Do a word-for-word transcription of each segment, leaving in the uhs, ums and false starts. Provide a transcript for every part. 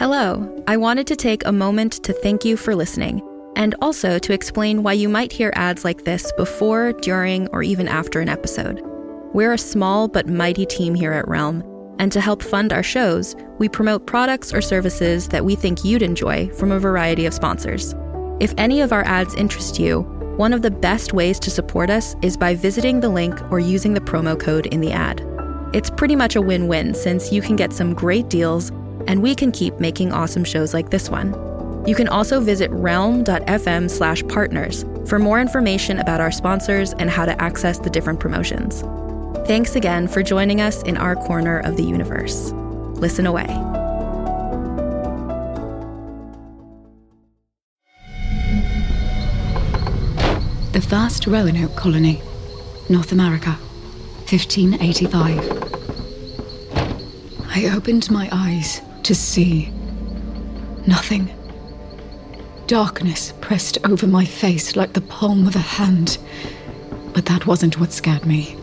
Hello, I wanted to take a moment to thank you for listening, and also to explain why you might hear ads like this before, during, or even after an episode. We're a small but mighty team here at Realm, and to help fund our shows, we promote products or services that we think you'd enjoy from a variety of sponsors. If any of our ads interest you, one of the best ways to support us is by visiting the link or using the promo code in the ad. It's pretty much a win-win since you can get some great deals and we can keep making awesome shows like this one. You can also visit realm.fm slash partners for more information about our sponsors and how to access the different promotions. Thanks again for joining us in our corner of the universe. Listen away. The first Roanoke colony, North America, fifteen eighty-five. I opened my eyes to see nothing. Darkness pressed over my face like the palm of a hand, but that wasn't what scared me.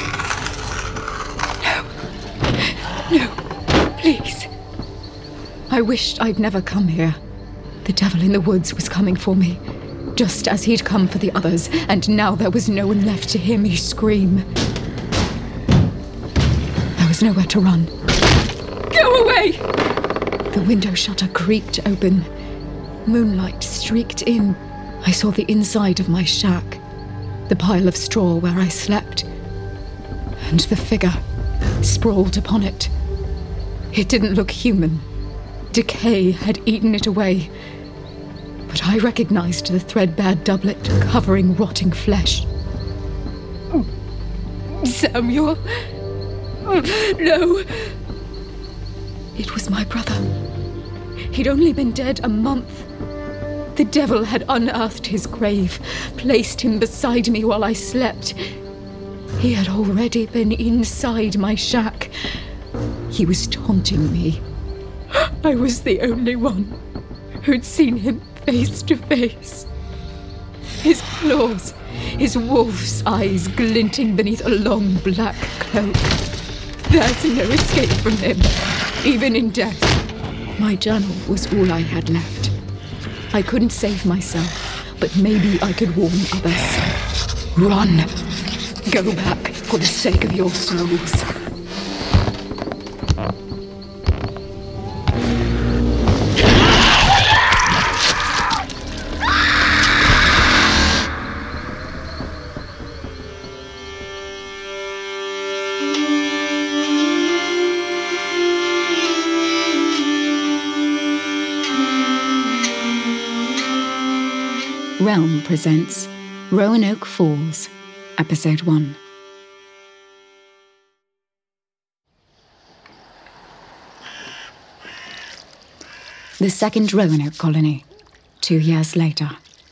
No, no, please. I wished I'd never come here. The devil in the woods was coming for me, just as he'd come for the others, and now there was no one left to hear me scream. There was nowhere to run. Go away! The window shutter creaked open. Moonlight streaked in. I saw the inside of my shack, the pile of straw where I slept, and the figure sprawled upon it. It didn't look human. Decay had eaten it away. But I recognized the threadbare doublet covering rotting flesh. Samuel? No. It was my brother. He'd only been dead a month. The devil had unearthed his grave, placed him beside me while I slept. He had already been inside my shack. He was taunting me. I was the only one who'd seen him face to face. His claws, his wolf's eyes glinting beneath a long black cloak. There's no escape from him, even in death. My journal was all I had left. I couldn't save myself, but maybe I could warn others. Run! Go back for the sake of your souls. Realm presents Roanoke Falls, Episode one. The second Roanoke colony, two years later.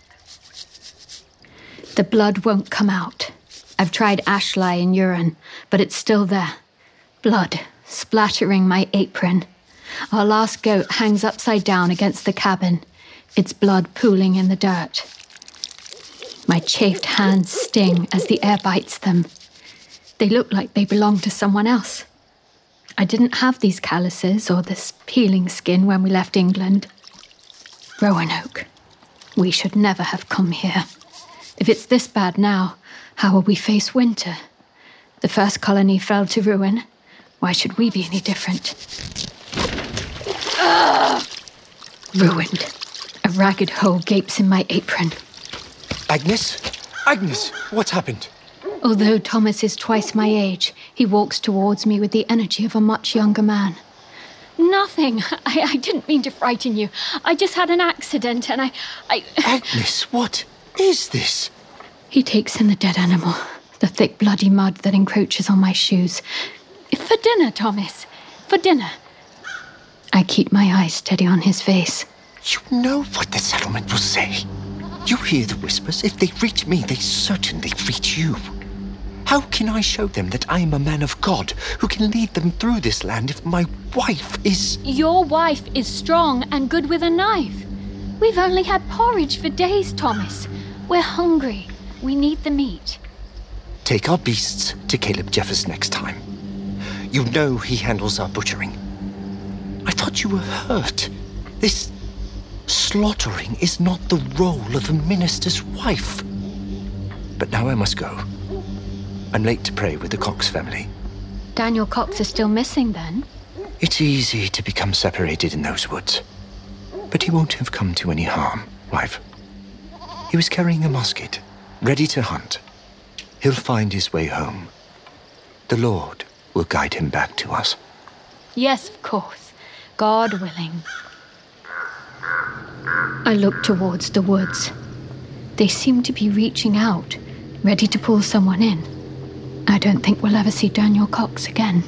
The blood won't come out. I've tried ashly and urine, but it's still there. Blood splattering my apron. Our last goat hangs upside down against the cabin, its blood pooling in the dirt. My chafed hands sting as the air bites them. They look like they belong to someone else. I didn't have these calluses or this peeling skin when we left England. Roanoke. We should never have come here. If it's this bad now, how will we face winter? The first colony fell to ruin. Why should we be any different? Ugh! Ruined. A ragged hole gapes in my apron. Agnes? Agnes, what's happened? Although Thomas is twice my age, he walks towards me with the energy of a much younger man. Nothing. I, I didn't mean to frighten you. I just had an accident and I... I... Agnes, what is this? He takes in the dead animal, the thick bloody mud that encroaches on my shoes. For dinner, Thomas. For dinner. I keep my eyes steady on his face. You know what the settlement will say. You hear the whispers. If they reach me, they certainly reach you. How can I show them that I am a man of God who can lead them through this land if my wife is... Your wife is strong and good with a knife. We've only had porridge for days, Thomas. We're hungry. We need the meat. Take our beasts to Caleb Jeffers next time. You know he handles our butchering. I thought you were hurt. This slaughtering is not the role of a minister's wife. But now I must go. I'm late to pray with the Cox family. Daniel Cox is still missing, then? It's easy to become separated in those woods. But he won't have come to any harm, wife. He was carrying a musket, ready to hunt. He'll find his way home. The Lord will guide him back to us. Yes, of course. God willing. I look towards the woods. They seem to be reaching out, ready to pull someone in. I don't think we'll ever see Daniel Cox again.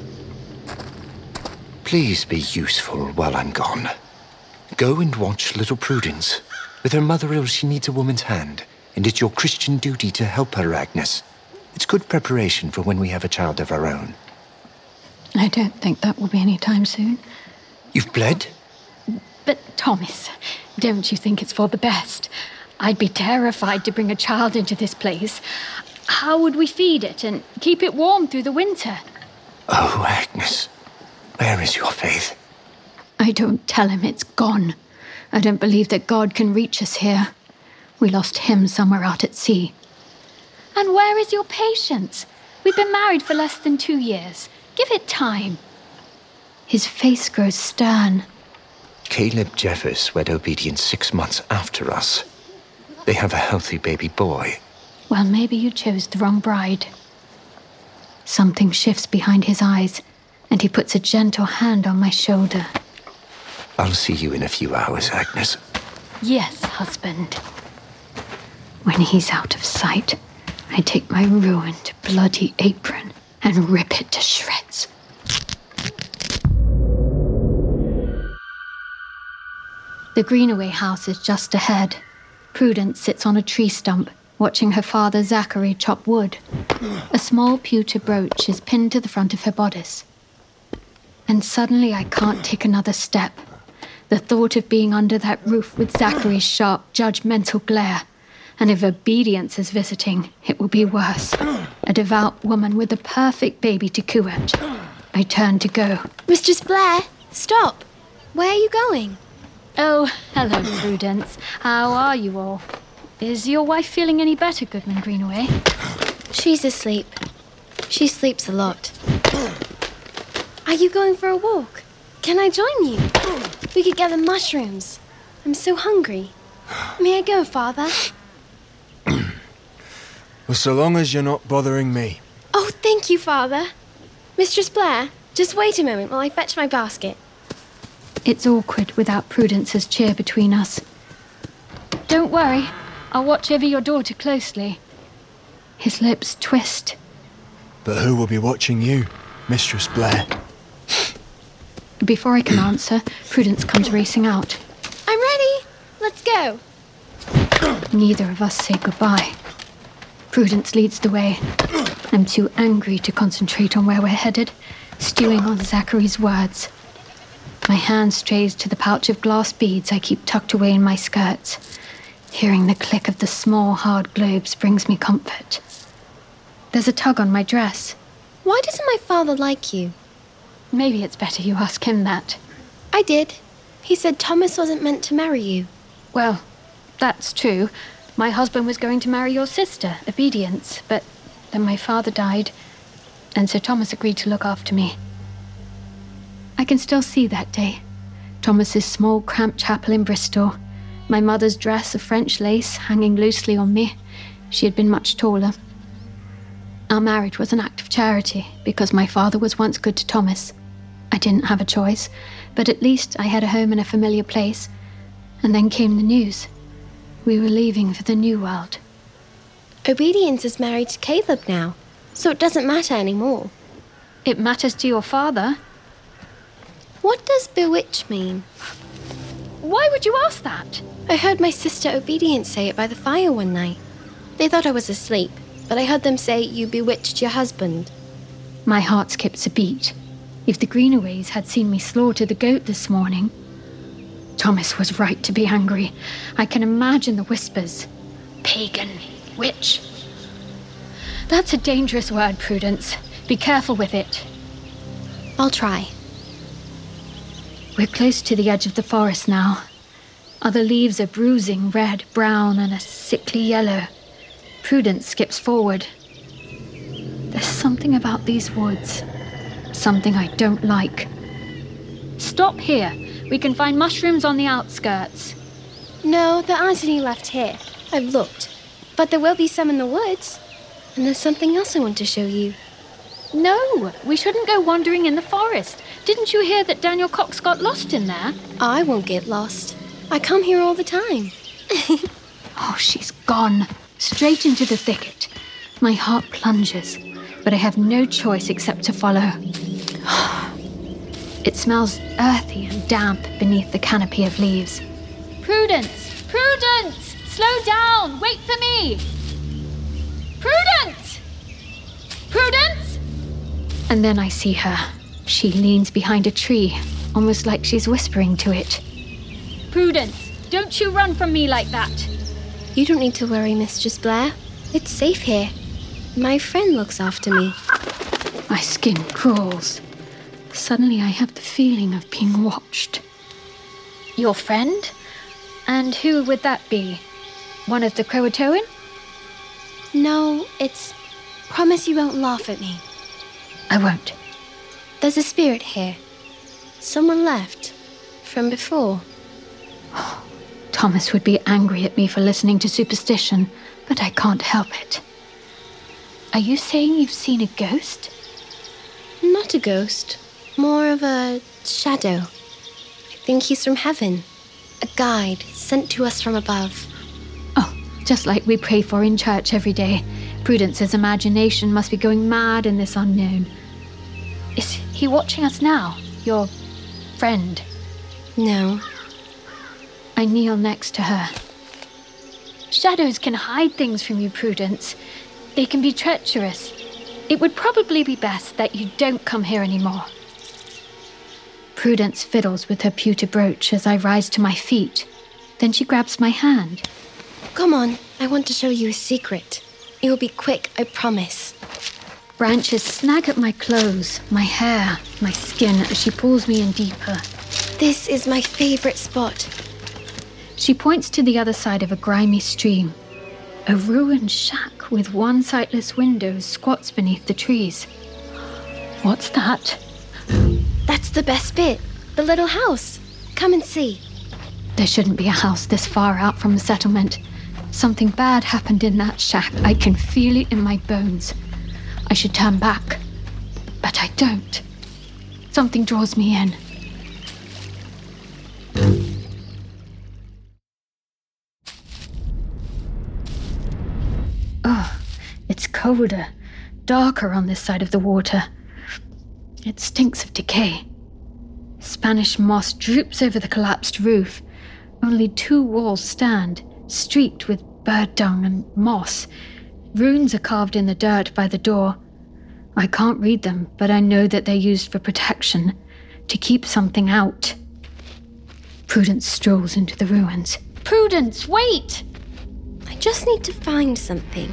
Please be useful while I'm gone. Go and watch little Prudence. With her mother ill, she needs a woman's hand, and it's your Christian duty to help her, Agnes. It's good preparation for when we have a child of our own. I don't think that will be any time soon. You've bled? But, Thomas, don't you think it's for the best? I'd be terrified to bring a child into this place. How would we feed it and keep it warm through the winter? Oh, Agnes, where is your faith? I don't tell him it's gone. I don't believe that God can reach us here. We lost him somewhere out at sea. And where is your patience? We've been married for less than two years. Give it time. His face grows stern. Caleb Jeffers wed Obedience six months after us. They have a healthy baby boy. Well, maybe you chose the wrong bride. Something shifts behind his eyes, and he puts a gentle hand on my shoulder. I'll see you in a few hours, Agnes. Yes, husband. When he's out of sight, I take my ruined, bloody apron and rip it to shreds. The Greenaway house is just ahead. Prudence sits on a tree stump, watching her father Zachary chop wood. A small pewter brooch is pinned to the front of her bodice. And suddenly I can't take another step. The thought of being under that roof with Zachary's sharp, judgmental glare. And if Obedience is visiting, it will be worse. A devout woman with a perfect baby to coo at. I turn to go. Mistress Blair, stop. Where are you going? Oh, hello, Prudence. How are you all? Is your wife feeling any better, Goodman Greenaway? She's asleep. She sleeps a lot. Are you going for a walk? Can I join you? We could gather mushrooms. I'm so hungry. May I go, Father? Well, so long as you're not bothering me. Oh, thank you, Father. Mistress Blair, just wait a moment while I fetch my basket. It's awkward without Prudence's cheer between us. Don't worry. I'll watch over your daughter closely. His lips twist. But who will be watching you, Mistress Blair? Before I can answer, Prudence comes racing out. I'm ready. Let's go. Neither of us say goodbye. Prudence leads the way. I'm too angry to concentrate on where we're headed, stewing on Zachary's words. My hand strays to the pouch of glass beads I keep tucked away in my skirts. Hearing the click of the small, hard globes brings me comfort. There's a tug on my dress. Why doesn't my father like you? Maybe it's better you ask him that. I did. He said Thomas wasn't meant to marry you. Well, that's true. My husband was going to marry your sister, Obedience, but then my father died, and Sir Thomas agreed to look after me. I can still see that day. Thomas's small, cramped chapel in Bristol. My mother's dress of French lace hanging loosely on me. She had been much taller. Our marriage was an act of charity because my father was once good to Thomas. I didn't have a choice, but at least I had a home in a familiar place. And then came the news. We were leaving for the new world. Obedience is married to Caleb now, so it doesn't matter anymore. It matters to your father. What does bewitch mean? Why would you ask that? I heard my sister Obedience say it by the fire one night. They thought I was asleep, but I heard them say you bewitched your husband. My heart skips a beat. If the Greenaways had seen me slaughter the goat this morning... Thomas was right to be angry. I can imagine the whispers. Pagan. Witch. That's a dangerous word, Prudence. Be careful with it. I'll try. We're close to the edge of the forest now. Other leaves are bruising red, brown, and a sickly yellow. Prudence skips forward. There's something about these woods. Something I don't like. Stop here. We can find mushrooms on the outskirts. No, there aren't any left here. I've looked. But there will be some in the woods. And there's something else I want to show you. No, we shouldn't go wandering in the forest. Didn't you hear that Daniel Cox got lost in there? I won't get lost. I come here all the time. Oh, she's gone. Straight into the thicket. My heart plunges, but I have no choice except to follow. It smells earthy and damp beneath the canopy of leaves. Prudence! Prudence! Slow down! Wait for me! Prudence! Prudence! And then I see her. She leans behind a tree, almost like she's whispering to it. Prudence, don't you run from me like that. You don't need to worry, Mistress Blair. It's safe here. My friend looks after me. My skin crawls. Suddenly I have the feeling of being watched. Your friend? And who would that be? One of the Croatoan? No, it's... Promise you won't laugh at me. I won't. There's a spirit here. Someone left. From before. Thomas would be angry at me for listening to superstition, but I can't help it. Are you saying you've seen a ghost? Not a ghost. More of a shadow. I think he's from heaven. A guide sent to us from above. Oh, just like we pray for in church every day. Prudence's imagination must be going mad in this unknown. Is he watching us now? Your friend? No. I kneel next to her. Shadows can hide things from you, Prudence. They can be treacherous. It would probably be best that you don't come here anymore. Prudence fiddles with her pewter brooch as I rise to my feet. Then she grabs my hand. Come on, I want to show you a secret. It will be quick, I promise. Branches snag at my clothes, my hair, my skin as she pulls me in deeper. This is my favorite spot. She points to the other side of a grimy stream. A ruined shack with one sightless window squats beneath the trees. What's that? That's the best bit. The little house. Come and see. There shouldn't be a house this far out from the settlement. Something bad happened in that shack. I can feel it in my bones. I should turn back, but I don't. Something draws me in. Oh, it's colder, darker on this side of the water. It stinks of decay. Spanish moss droops over the collapsed roof. Only two walls stand, streaked with bird dung and moss. Runes are carved in the dirt by the door. I can't read them, but I know that they're used for protection, to keep something out. Prudence strolls into the ruins. Prudence, wait! I just need to find something.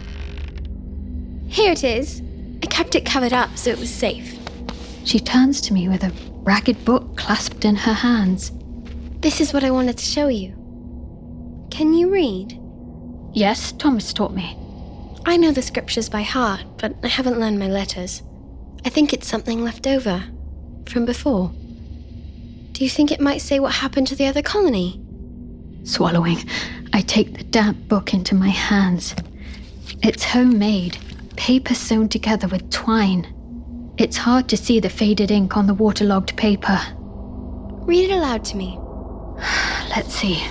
Here it is. I kept it covered up so it was safe. She turns to me with a ragged book clasped in her hands. This is what I wanted to show you. Can you read? Yes, Thomas taught me. I know the scriptures by heart, but I haven't learned my letters. I think it's something left over. From before. Do you think it might say what happened to the other colony? Swallowing, I take the damp book into my hands. It's homemade, paper sewn together with twine. It's hard to see the faded ink on the waterlogged paper. Read it aloud to me. Let's see.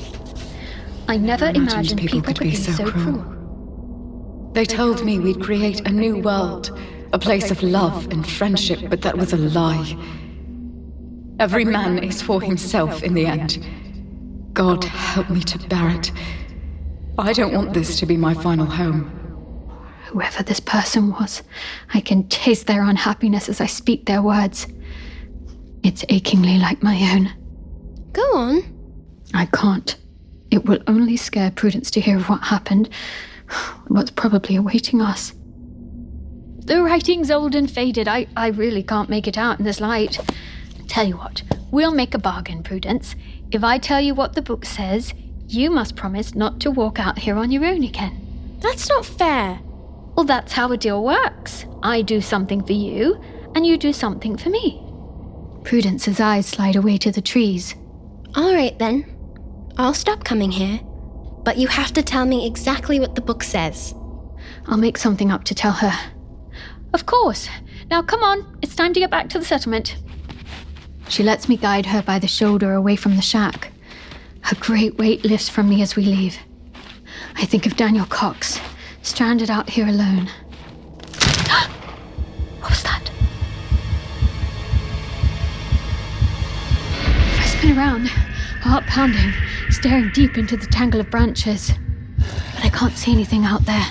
I never I imagined imagined people people could be so cruel. They told me we'd create a new world, a place of love and friendship, but that was a lie. Every man is for himself in the end. God help me to bear it. I don't want this to be my final home. Whoever this person was, I can taste their unhappiness as I speak their words. It's achingly like my own. Go on. I can't. It will only scare Prudence to hear of what happened, what's probably awaiting us. The writing's old and faded. I, I really can't make it out in this light. Tell you what, We'll make a bargain, Prudence. If I tell you what the book says, you must promise not to walk out here on your own again. That's not fair. Well, that's how a deal works. I do something for you, and you do something for me. Prudence's eyes slide away to the trees. All right, then. I'll stop coming here. But you have to tell me exactly what the book says. I'll make something up to tell her. Of course. Now come on, it's time to get back to the settlement. She lets me guide her by the shoulder away from the shack. Her great weight lifts from me as we leave. I think of Daniel Cox, stranded out here alone. What was that? I spin around, heart pounding, staring deep into the tangle of branches. But I can't see anything out there.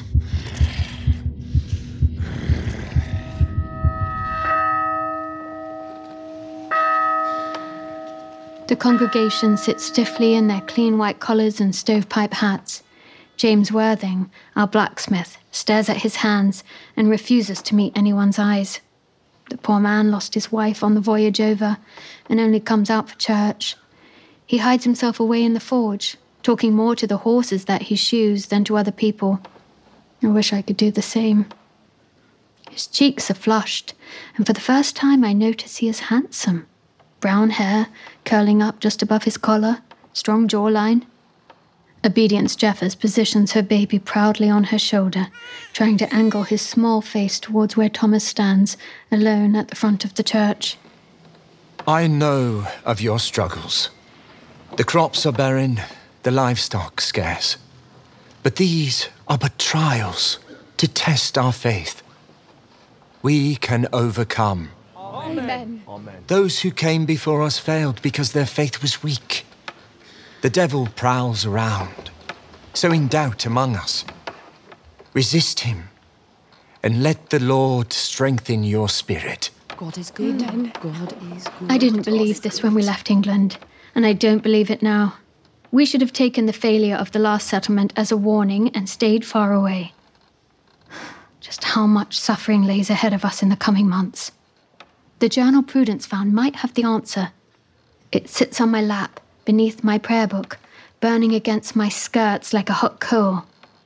The congregation sits stiffly in their clean white collars and stovepipe hats. James Worthing, our blacksmith, stares at his hands and refuses to meet anyone's eyes. The poor man lost his wife on the voyage over and only comes out for church. He hides himself away in the forge, talking more to the horses that he shoes than to other people. I wish I could do the same. His cheeks are flushed, and for the first time I notice he is handsome. Brown hair, curling up just above his collar, strong jawline. Obedience Jeffers positions her baby proudly on her shoulder, trying to angle his small face towards where Thomas stands, alone at the front of the church. I know of your struggles. The crops are barren, the livestock scarce. But these are but trials to test our faith. We can overcome. Amen. Amen. Those who came before us failed because their faith was weak. The devil prowls around, sowing doubt among us. Resist him, and let the Lord strengthen your spirit. God is good. Amen. God is good. I didn't believe this when we left England, and I don't believe it now. We should have taken the failure of the last settlement as a warning and stayed far away. Just how much suffering lays ahead of us in the coming months. The journal Prudence found might have the answer. It sits on my lap, beneath my prayer book, burning against my skirts like a hot coal.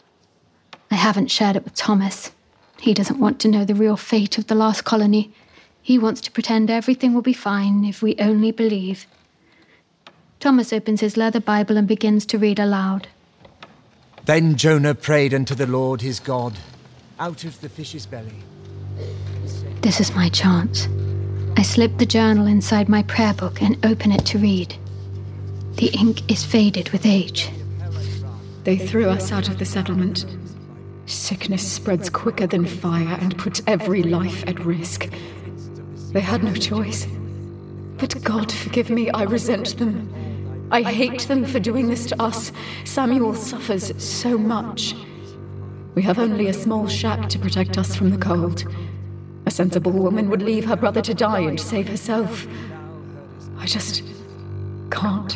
I haven't shared it with Thomas. He doesn't want to know the real fate of the last colony. He wants to pretend everything will be fine if we only believe. Thomas opens his leather Bible and begins to read aloud. Then Jonah prayed unto the Lord his God, out of the fish's belly. This is my chance. I slip the journal inside my prayer book and open it to read. The ink is faded with age. They threw us out of the settlement. Sickness spreads quicker than fire and puts every life at risk. They had no choice. But God forgive me, I resent them. I hate them for doing this to us. Samuel suffers so much. We have only a small shack to protect us from the cold. A sensible woman would leave her brother to die and save herself. I just can't.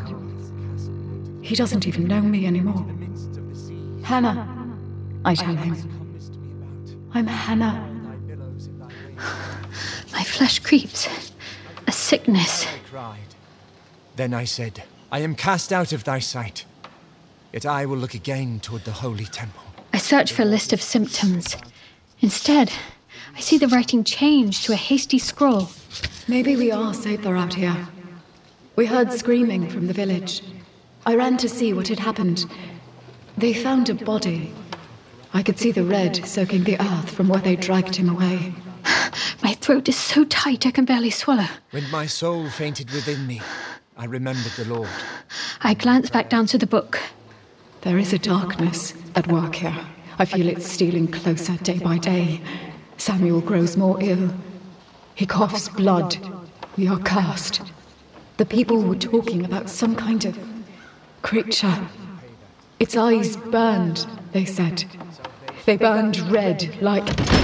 He doesn't even know me anymore. Hannah, I tell him. I'm Hannah. My flesh creeps. A sickness. I cried. Then I said, I am cast out of thy sight. Yet I will look again toward the holy temple. I search for a list of symptoms. Instead, I see the writing change to a hasty scroll. Maybe we are safer out here. We heard screaming from the village. I ran to see what had happened. They found a body. I could see the red soaking the earth from where they dragged him away. My throat is so tight I can barely swallow. When my soul fainted within me, I remembered the Lord. I glance back down to the book. There is a darkness at work here. I feel it stealing closer day by day. Samuel grows more ill. He coughs blood. We are cursed. The people were talking about some kind of creature. Its eyes burned, they said. They burned red like...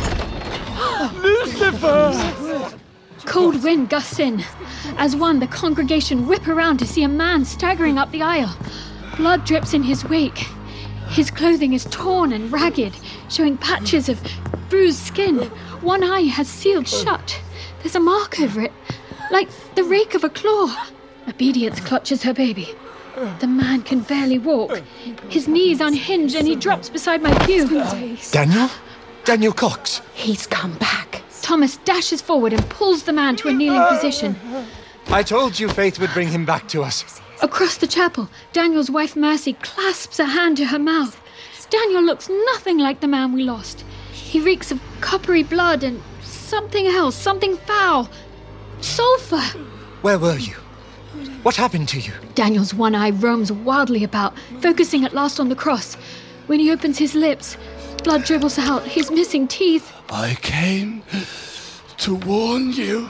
Lucifer! Cold wind gusts in. As one, the congregation whip around to see a man staggering up the aisle. Blood drips in his wake. His clothing is torn and ragged, showing patches of bruised skin. One eye has sealed shut. There's a mark over it, like the rake of a claw. Obedience clutches her baby. The man can barely walk. His knees unhinge and he drops beside my pew. Daniel? Daniel Cox? He's come back. Thomas dashes forward and pulls the man to a kneeling position. I told you Faith would bring him back to us. Across the chapel, Daniel's wife Mercy clasps a hand to her mouth. Daniel looks nothing like the man we lost. He reeks of coppery blood and something else, something foul. Sulphur! Where were you? What happened to you? Daniel's one eye roams wildly about, focusing at last on the cross. When he opens his lips, blood dribbles out, his missing teeth. I came to warn you.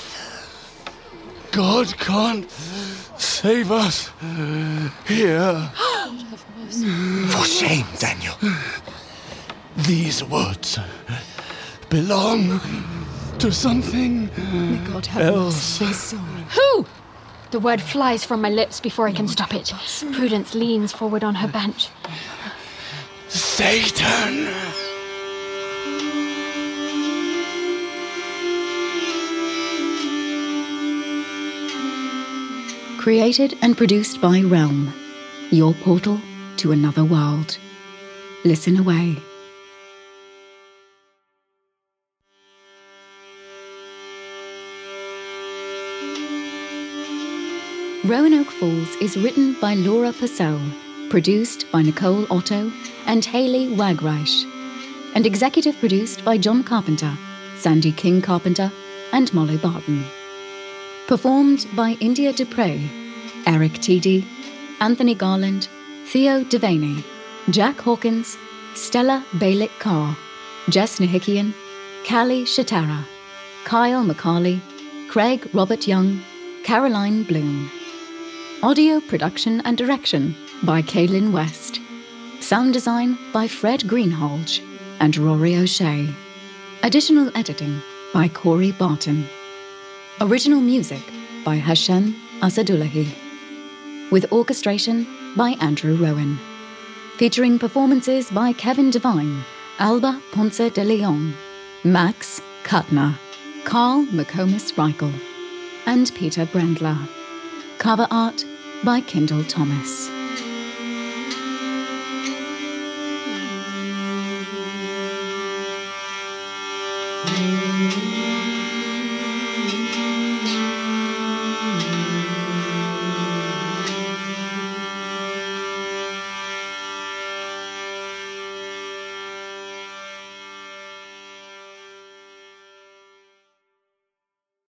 God can't save us here. For shame, Daniel. These woods belong to something May God have else. mercy on his soul. Who? The word flies from my lips before I can stop it. Prudence leans forward on her bench. Satan! Created and produced by Realm, your portal to another world. Listen away. Roanoke Falls is written by Laura Purcell, produced by Nicole Otto and Hayley Wagreich, and executive produced by John Carpenter, Sandy King Carpenter, and Molly Barton. Performed by India Dupre, Eric Tiede, Anthony Garland, Theo Devaney, Jack Hawkins, Stella Balick Carr, Jess Nahikian, Callie Shatara, Kyle McCarley, Craig Robert Young, Caroline Bloom. Audio production and direction by Kaylin West. Sound design by Fred Greenhalgh and Rory O'Shea. Additional editing by Corey Barton. Original music by Hashem Asadullahi. With orchestration by Andrew Rowan. Featuring performances by Kevin Devine, Alba Ponce de Leon, Max Kuttner, Carl McComas Reichel, and Peter Brendler. Cover art by Kendall Thomas. Thank you.